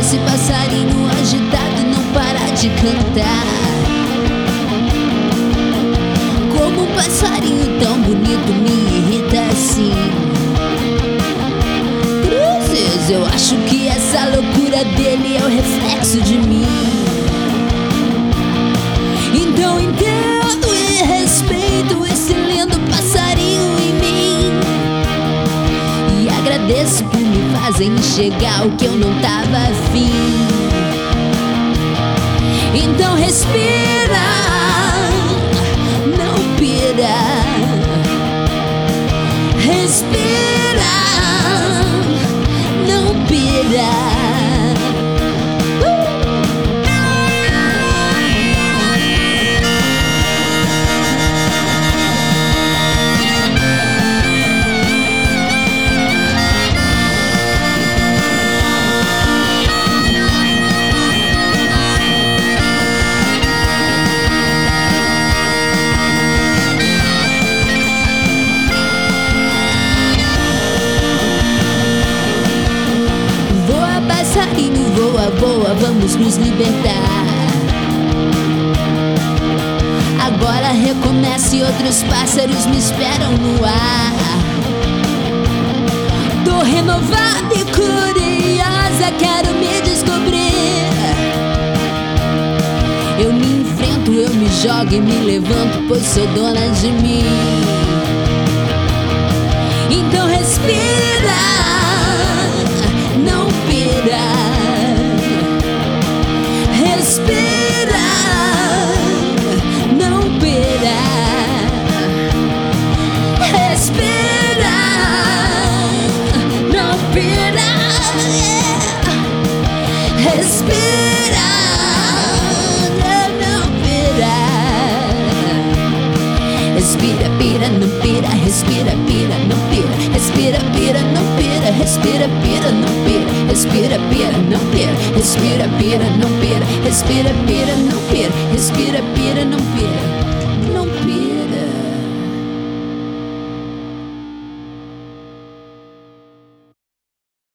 esse passarinho agitado não para de cantar. Como um passarinho tão bonito me irrita assim. Cruzes, eu acho que essa loucura dele é o reflexo de mim. Então entendo e respeito esse lindo passarinho em mim, e agradeço por me fazem enxergar o que eu não tava afim. Então respira, não pira. Respira, não pira. Passarinho, voa, voa, vamos nos libertar. Agora recomeça e outros pássaros me esperam no ar. Tô renovada e curiosa, quero me descobrir. Eu me enfrento, eu me jogo e me levanto, pois sou dona de mim. Então respira, não pira. Respira, não pira. Respira, não pira. Respira, não pira. Respira, pira, não pira. Respira, pira, não pira. Respira, pira, não pira. Respira, pira, não pira. Respira, pira, não pira. Respira, pira, não pira. Respira, pira, não pira. Respira, pira, não pira.